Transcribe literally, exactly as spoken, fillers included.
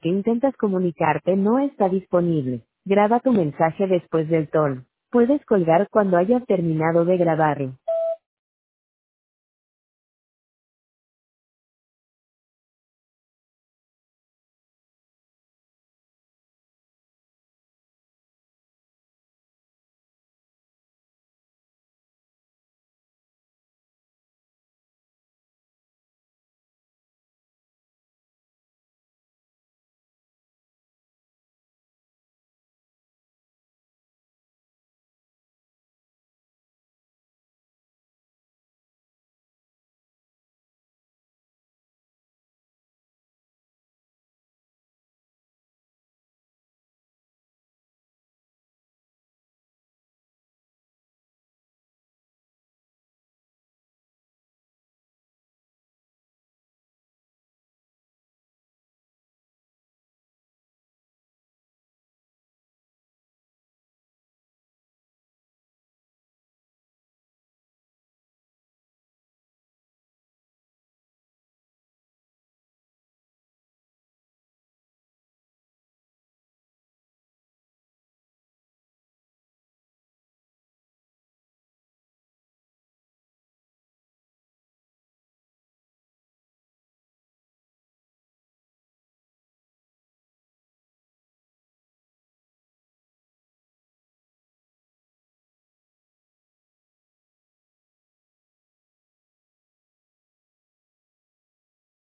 que intentas comunicarte no está disponible. Graba tu mensaje después del tono. Puedes colgar cuando hayas terminado de grabarlo.